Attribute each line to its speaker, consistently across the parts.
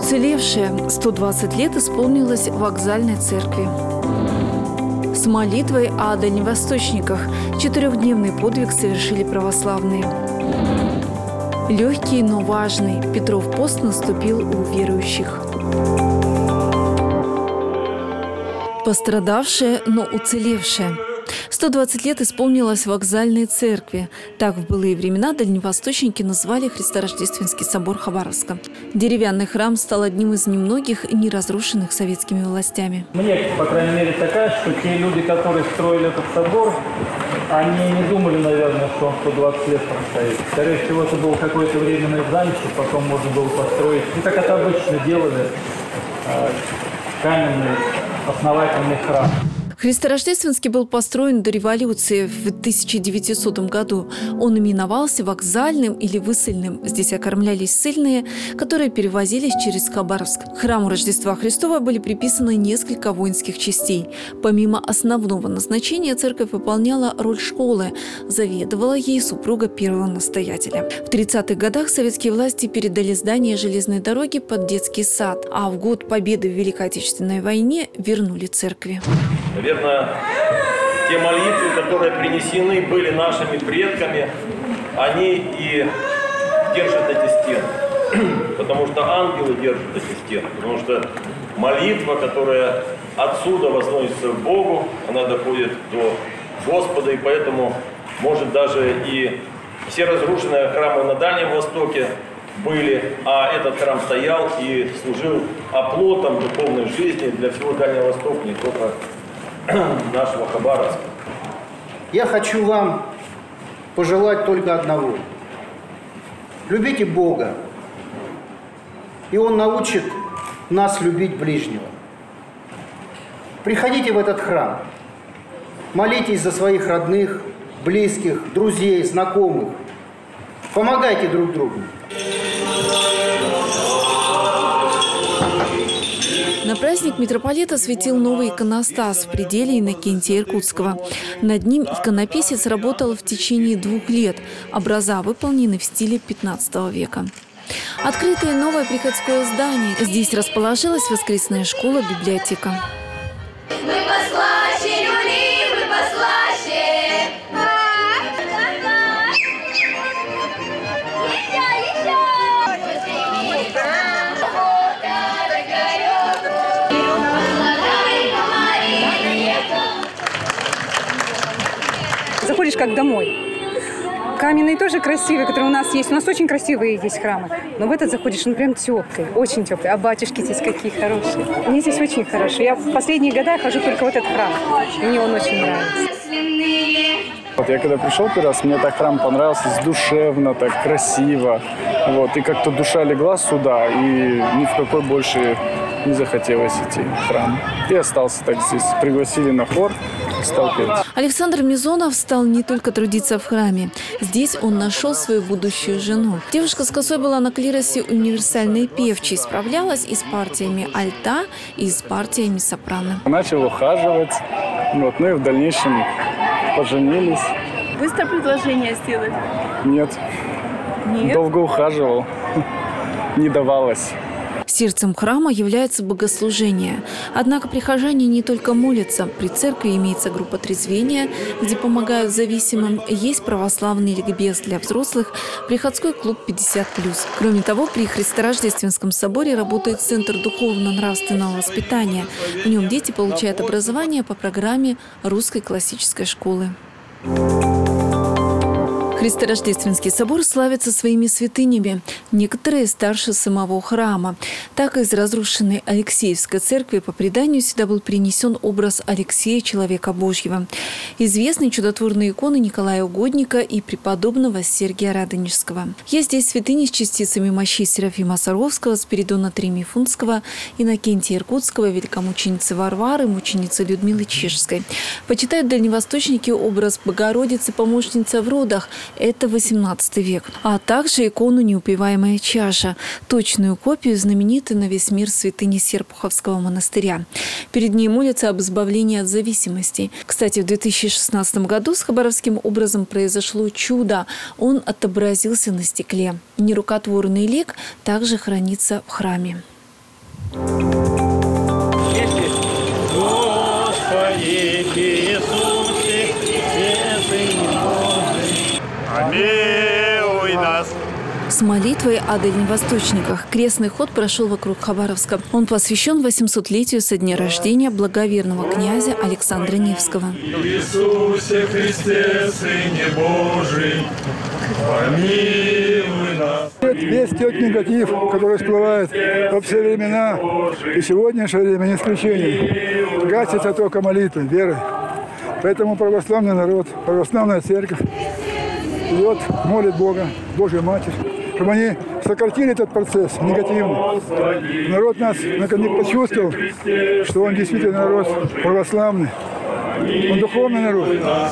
Speaker 1: Уцелевшая 120 лет исполнилось в вокзальной церкви. С молитвой о дальневосточниках 4-дневный подвиг совершили православные. Легкий, но важный Петров пост наступил у верующих. Пострадавшая, но уцелевшая. 120 лет исполнилось в вокзальной церкви. Так в былые времена дальневосточники назвали Христорождественский собор Хабаровска. Деревянный храм стал одним из немногих не разрушенных советскими властями.
Speaker 2: Мне, по крайней мере, такая, что те люди, которые строили этот собор, они не думали, наверное, что он 120 лет простоит. Скорее всего, это было какое-то временное здание, потом можно было построить. Ну, как это обычно делали, каменный основательный храм.
Speaker 1: Христорождественский был построен до революции в 1900 году. Он именовался вокзальным или высыльным. Здесь окормлялись ссыльные, которые перевозились через Хабаровск. К храму Рождества Христова были приписаны несколько воинских частей. Помимо основного назначения, церковь выполняла роль школы. Заведовала ей супруга первого настоятеля. В 30-х годах советские власти передали здание железной дороги под детский сад, а в год победы в Великой Отечественной войне вернули церкви.
Speaker 3: Наверное, те молитвы, которые принесены были нашими предками, они и держат эти стены. Потому что ангелы держат эти стены. Потому что молитва, которая отсюда возносится к Богу, она доходит до Господа. И поэтому, может, даже и все разрушенные храмы на Дальнем Востоке были, а этот храм стоял и служил оплотом духовной жизни для всего Дальнего Востока, не только нашего Хабаровска.
Speaker 4: Я хочу вам пожелать только одного. Любите Бога, и Он научит нас любить ближнего. Приходите в этот храм, молитесь за своих родных, близких, друзей, знакомых. Помогайте друг другу.
Speaker 1: На праздник митрополита светил новый иконостас в пределе Иннокентия Иркутского. Над ним иконописец работал в течение 2 лет. Образа выполнены в стиле 15 века. Открытое новое приходское здание. Здесь расположилась воскресная школа-библиотека.
Speaker 5: Мы послаще, люли, мы послаще.
Speaker 6: Заходишь как домой. Каменные тоже красивые, которые у нас есть. У нас очень красивые есть храмы. Но в этот заходишь, он прям теплый, очень теплый. А батюшки здесь какие хорошие. Мне здесь очень хорошо. Я в последние годы хожу только в этот храм. Мне он очень нравится.
Speaker 7: Вот я когда пришел первый раз, мне так храм понравился, душевно, так красиво. Вот, и как-то душа легла сюда, и ни в какой больше не захотелось идти в храм. И остался так здесь. Пригласили на хор, стал петь.
Speaker 1: Александр Мизонов стал не только трудиться в храме. Здесь он нашел свою будущую жену. Девушка с косой была на клиросе универсальной певчей. Справлялась и с партиями альта, и с партиями сопрано.
Speaker 7: Начал ухаживать, вот, ну и в дальнейшем поженились.
Speaker 8: Быстро предложение сделали?
Speaker 7: Нет.
Speaker 8: Нет?
Speaker 7: Долго ухаживал. Не давалось.
Speaker 1: Сердцем храма является богослужение. Однако прихожане не только молятся. При церкви имеется группа трезвения, где помогают зависимым. Есть православный ликбез для взрослых, приходской клуб 50+. Кроме того, при Христорождественском соборе работает Центр духовно-нравственного воспитания. В нем дети получают образование по программе Русской классической школы. Христорождественский собор славится своими святынями. Некоторые старше самого храма. Так, из разрушенной Алексеевской церкви по преданию сюда был принесен образ Алексея, человека Божьего. Известны чудотворные иконы Николая Угодника и преподобного Сергия Радонежского. Есть здесь святыни с частицами мощей Серафима Саровского, Спиридона Тремифунского, Иннокентия Иркутского, великомученицы Варвары, мученицы Людмилы Чешской. Почитают дальневосточники образ Богородицы, помощница в родах. Это 18 век. А также икону «Неупиваемая чаша», точную копию знаменитой на весь мир святыни Серпуховского монастыря. Перед ней молятся об избавлении от зависимостей. Кстати, в 2016 году с хабаровским образом произошло чудо. Он отобразился на стекле. Нерукотворный лик также хранится в храме.
Speaker 2: Иисусе Христе, Сыне Божий, помилуй нас.
Speaker 1: С молитвой о дальневосточниках крестный ход прошел вокруг Хабаровска. Он посвящен 800-летию со дня рождения благоверного князя Александра Невского.
Speaker 9: Иисусе Христе, Сыне Божий, помилуй нас.
Speaker 10: Весь тот негатив, который всплывает во все времена, и сегодняшнее время не исключение, гасится только молитвой, верой. Поэтому православный народ, православная церковь идет, молит Бога, Божью Матерь, чтобы они сократили этот процесс негативный. Народ нас наконец почувствовал, что он действительно народ православный, он духовный народ.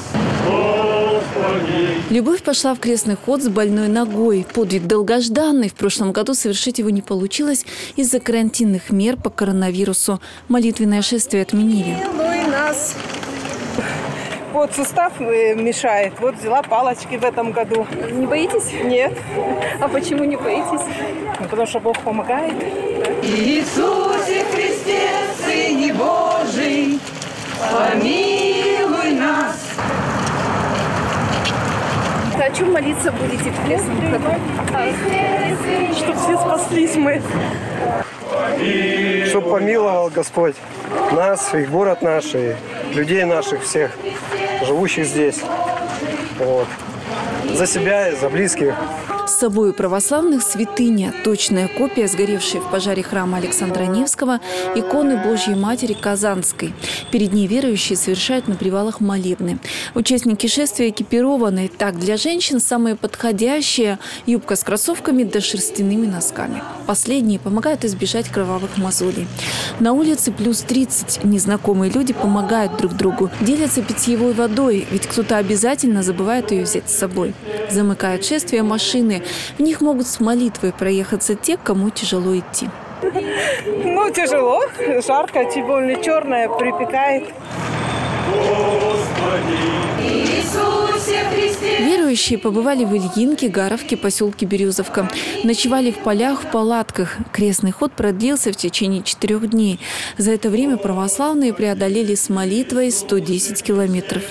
Speaker 1: Любовь пошла в крестный ход с больной ногой. Подвиг долгожданный. В прошлом году совершить его не получилось из-за карантинных мер по коронавирусу. Молитвенное шествие отменили.
Speaker 11: Помилуй нас. Вот сустав мешает. Вот взяла палочки в этом году.
Speaker 8: Не боитесь?
Speaker 11: Нет.
Speaker 8: А почему не боитесь?
Speaker 11: Ну, потому что Бог помогает.
Speaker 12: Иисусе Христе, Сыне Божий, помилуй нас.
Speaker 8: О чем молиться будете в крестном ходу?
Speaker 11: Чтобы все спаслись мы.
Speaker 13: Чтобы помиловал Господь нас, и город наш, и людей наших всех, живущих здесь. Вот. За себя и за близких.
Speaker 1: С собой у православных святыня, точная копия сгоревшей в пожаре храма Александра Невского, иконы Божьей Матери Казанской. Перед ней верующие совершают на привалах молебны. Участники шествия экипированы. Так, для женщин самые подходящие – юбка с кроссовками да шерстяными носками. Последние помогают избежать кровавых мозолей. На улице плюс 30. Незнакомые люди помогают друг другу. Делятся питьевой водой, ведь кто-то обязательно забывает ее взять с собой. Замыкают шествие машины. В них могут с молитвой проехаться те, кому тяжело идти.
Speaker 11: Ну, тяжело, жарко, тем более черное, припекает.
Speaker 1: Верующие побывали в Ильинке, Гаровке, поселке Березовка. Ночевали в полях, в палатках. Крестный ход продлился в течение 4 дней. За это время православные преодолели с молитвой 110 километров.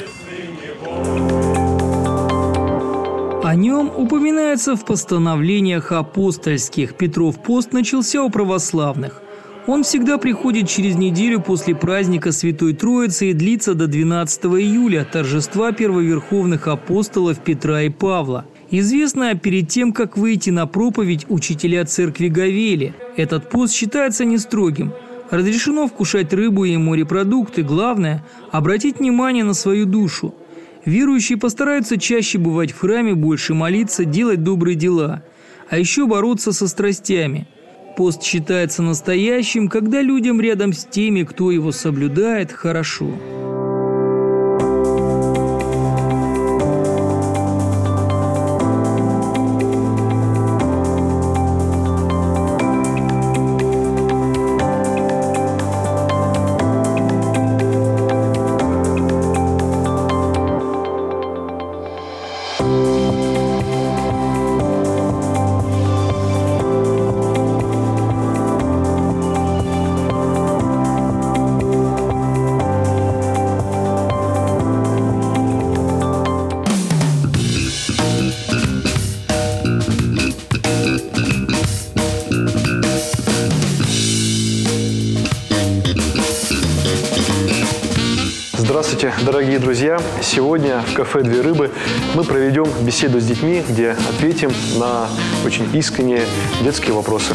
Speaker 14: О нем упоминается в постановлениях апостольских. Петров пост начался у православных. Он всегда приходит через неделю после праздника Святой Троицы и длится до 12 июля, торжества первоверховных апостолов Петра и Павла. Известно перед тем, как выйти на проповедь, учителя церкви говели. Этот пост считается нестрогим. Разрешено вкушать рыбу и морепродукты. Главное – обратить внимание на свою душу. Верующие постараются чаще бывать в храме, больше молиться, делать добрые дела. А еще бороться со страстями. Пост считается настоящим, когда людям рядом с теми, кто его соблюдает, хорошо.
Speaker 15: Здравствуйте, дорогие друзья! Сегодня в кафе «Две рыбы» мы проведем беседу с детьми, где ответим на очень искренние детские вопросы.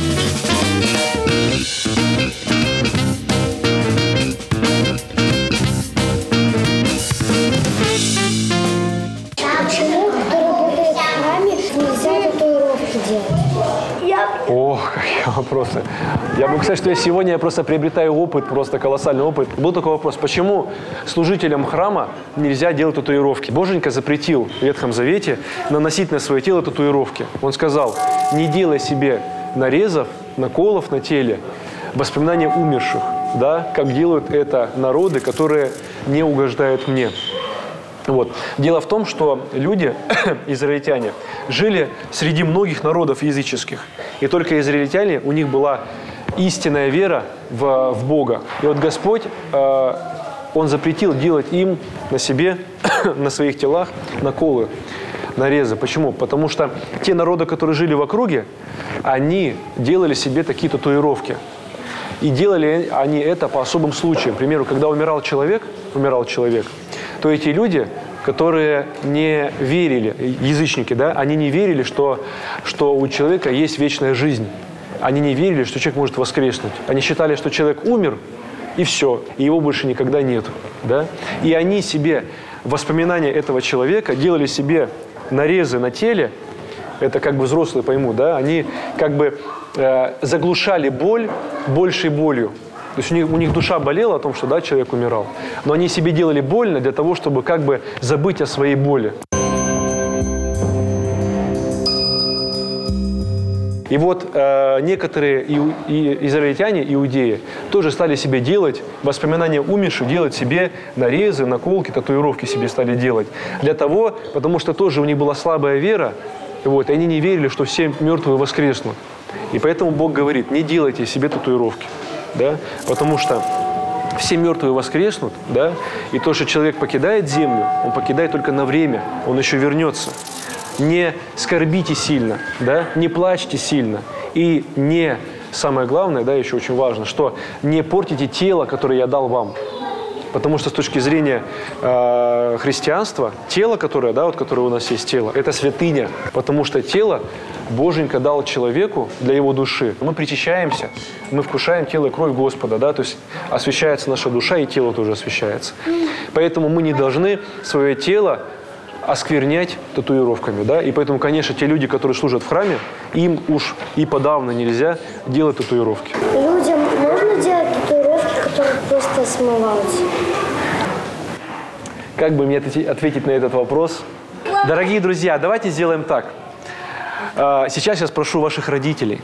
Speaker 16: Почему, кто работает в храме, нельзя татуировки делать?
Speaker 15: О, какие вопросы. Я могу сказать, что я просто приобретаю опыт, просто колоссальный опыт. Был такой вопрос, почему служителям храма нельзя делать татуировки? Боженька запретил в Ветхом Завете наносить на свое тело татуировки. Он сказал, не делай себе нарезов, наколов на теле, воспоминания умерших, да, как делают это народы, которые не угождают мне. Вот. Дело в том, что люди, израильтяне, жили среди многих народов языческих. И только израильтяне, у них была истинная вера в Бога. И вот Господь Он запретил делать им на себе, на своих телах наколы, нарезы. Почему? Потому что те народы, которые жили в округе, они делали себе такие татуировки. И делали они это по особым случаям. К примеру, когда умирал человек, то эти люди, которые не верили, язычники, да, они не верили, что у человека есть вечная жизнь. Они не верили, что человек может воскреснуть. Они считали, что человек умер, и все, и его больше никогда нет. Да? И они себе, воспоминания этого человека, делали себе нарезы на теле, это как бы взрослые поймут, да, они как бы заглушали боль большей болью. То есть у них душа болела о том, что да, человек умирал. Но они себе делали больно для того, чтобы как бы забыть о своей боли. И вот некоторые израильтяне, иудеи, тоже стали себе делать, воспоминания умерших, делать себе нарезы, наколки, татуировки себе стали делать. Для того, потому что тоже у них была слабая вера, вот, и они не верили, что все мертвые воскреснут. И поэтому Бог говорит, не делайте себе татуировки, да, потому что все мертвые воскреснут, да, и то, что человек покидает землю, он покидает только на время, он еще вернется. Не скорбите сильно, да, не плачьте сильно. И не, самое главное, да, еще очень важно, что не портите тело, которое я дал вам. Потому что с точки зрения христианства, тело, которое, да, вот, которое у нас есть тело, это святыня. Потому что тело Боженька дал человеку для его души. Мы причащаемся, мы вкушаем тело и кровь Господа, да, то есть освящается наша душа, и тело тоже освящается. Поэтому мы не должны свое тело осквернять татуировками, да, и поэтому, конечно, те люди, которые служат в храме, им уж и подавно нельзя делать татуировки.
Speaker 16: Людям можно делать татуировки, которые просто смываются?
Speaker 15: Как бы мне ответить на этот вопрос? Дорогие друзья, давайте сделаем так. Сейчас я спрошу ваших родителей.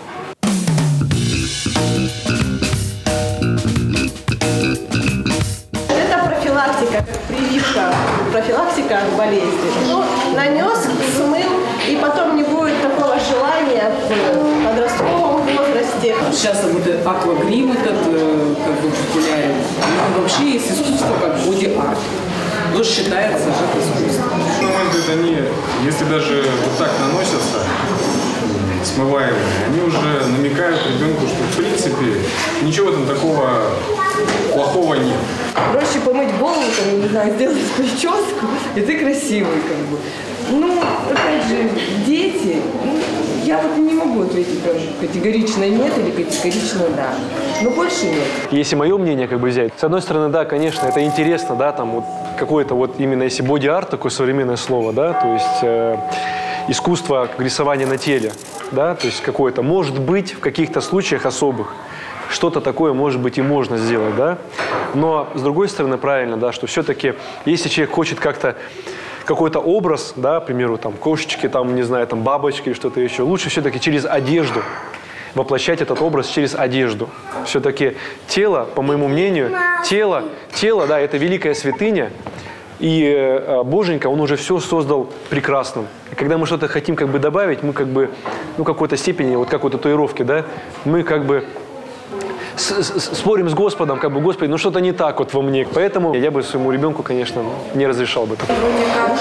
Speaker 11: Профилактика, прививка, профилактика от болезни. Ну, нанес, смыл, и потом не будет такого желания в подростковом возрасте.
Speaker 17: Сейчас вот этот аквагрим этот как бы популярен. И вообще есть искусство как боди-арт. Тоже считается же искусством.
Speaker 18: На мой взгляд, они, если даже вот так наносятся, смываемые, они уже намекают ребенку, что в принципе ничего там такого плохого нет.
Speaker 11: Проще помыть голову, там, не знаю, сделать прическу, и ты красивый, как бы. Ну, опять же, дети, я вот не могу ответить категорично нет или категорично да. Но больше нет.
Speaker 15: Если мое мнение как бы взять, с одной стороны, да, конечно, это интересно, да, там вот какое-то вот именно если боди-арт, такое современное слово, да, то есть искусство рисования на теле, да, то есть какое-то, может быть, в каких-то случаях особых, что-то такое, может быть, и можно сделать, да, но, с другой стороны, правильно, да, что все-таки, если человек хочет как-то какой-то образ, да, к примеру, там, кошечки, там, не знаю, там, бабочки, что-то еще, лучше все-таки через одежду, воплощать этот образ через одежду. Все-таки тело, по моему мнению, тело, да, это великая святыня, и Боженька, Он уже все создал прекрасным. И когда мы что-то хотим как бы добавить, мы как бы, ну, в какой-то степени, вот как у татуировки, да, мы как бы спорим с Господом, как бы, Господи, ну что-то не так вот во мне. Поэтому я бы своему ребенку, конечно, не разрешал бы такое.
Speaker 19: Вроде как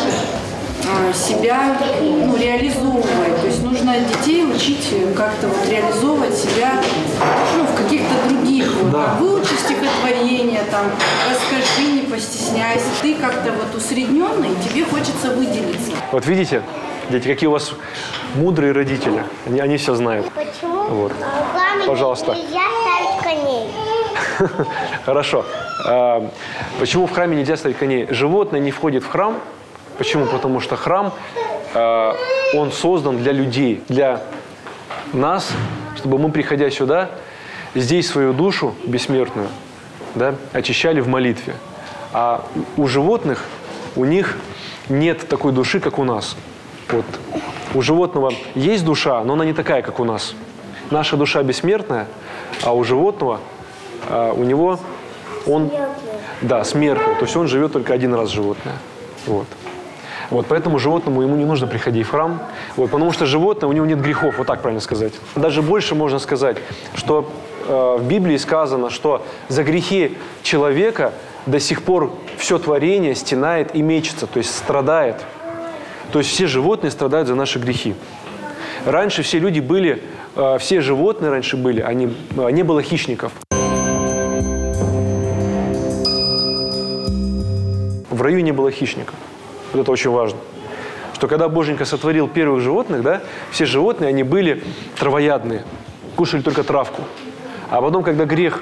Speaker 19: себя реализовывать. То есть нужно детей учить как-то вот реализовывать себя в каких-то других. Да. Выучи стихотворение, там, расскажи, не постесняйся. Ты как-то вот усредненный, тебе хочется выделиться.
Speaker 15: Вот видите, дети, какие у вас мудрые родители. Они все знают.
Speaker 16: Почему
Speaker 15: вот.
Speaker 16: в храме
Speaker 15: Пожалуйста.
Speaker 16: нельзя ставить коней?
Speaker 15: Хорошо. Почему в храме нельзя ставить коней? Животное не входит в храм. Почему? Потому что храм, он создан для людей, для нас, чтобы мы, приходя сюда, здесь свою душу бессмертную, да, очищали в молитве. А у животных, у них нет такой души, как у нас. Вот. У животного есть душа, но она не такая, как у нас. Наша душа бессмертная, а у животного, у него, он, да, смертный. То есть он живет только один раз, животное. Вот. Вот, поэтому животному ему не нужно приходить в храм, вот, потому что животное, у него нет грехов, вот так правильно сказать. Даже больше можно сказать, что в Библии сказано, что за грехи человека до сих пор все творение стенает и мечется, то есть страдает. То есть все животные страдают за наши грехи. Раньше все люди были, все животные раньше были, не было хищников. В раю не было хищников. Вот это очень важно. Что когда Боженька сотворил первых животных, да, все животные, они были травоядные, кушали только травку. А потом, когда грех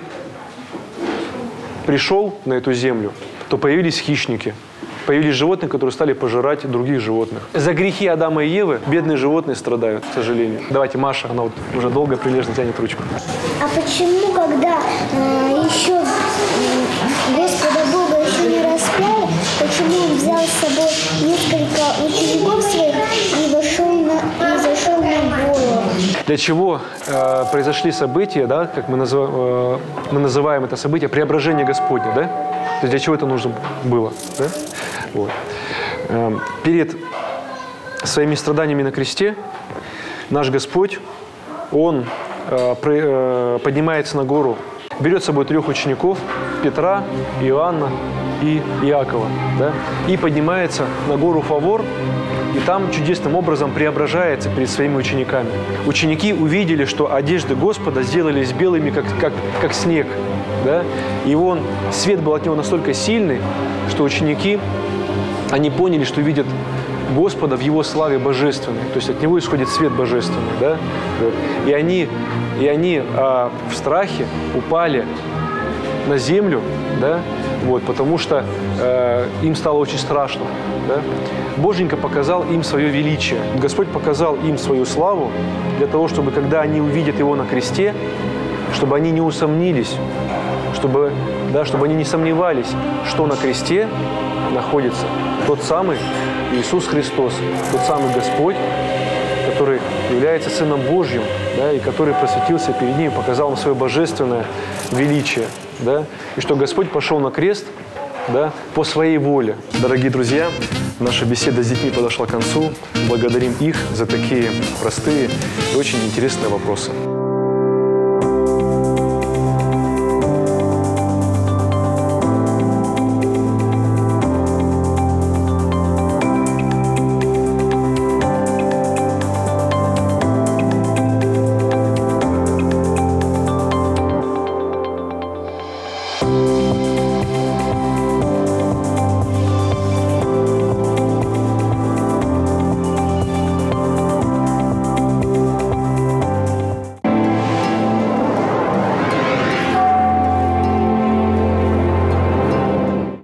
Speaker 15: пришел на эту землю, то появились хищники. Появились животные, которые стали пожирать других животных. За грехи Адама и Евы бедные животные страдают, к сожалению. Давайте, Маша, она вот уже долго прилежно тянет ручку.
Speaker 16: А почему, когда еще Господа Бога еще не распяли, почему он взял с собой несколько учеников своих и зашел на гору?
Speaker 15: Для чего произошли события, да, как мы называем это событие, преображение Господне, да? То есть для чего это нужно было, да? Вот. Перед своими страданиями на кресте наш Господь, Он поднимается на гору, берет с собой 3 учеников, Петра, Иоанна и Иакова, да, и поднимается на гору Фавор, и там чудесным образом преображается перед своими учениками. Ученики увидели, что одежды Господа сделались белыми, как снег, да, и свет был от Него настолько сильный, что ученики, они поняли, что видят Господа в Его славе божественной, то есть от Него исходит свет божественный, да, вот. И они в страхе упали на землю, да, вот, потому что им стало очень страшно, да. Боженька показал им свое величие, Господь показал им свою славу для того, чтобы, когда они увидят Его на кресте, чтобы они не усомнились, чтобы они не сомневались, что на кресте находится тот самый Иисус Христос, тот самый Господь, который является Сыном Божьим, да, и который просветился перед ним, показал им свое божественное величие, да, и что Господь пошел на крест, да, по своей воле. Дорогие друзья, наша беседа с детьми подошла к концу. Благодарим их за такие простые и очень интересные вопросы.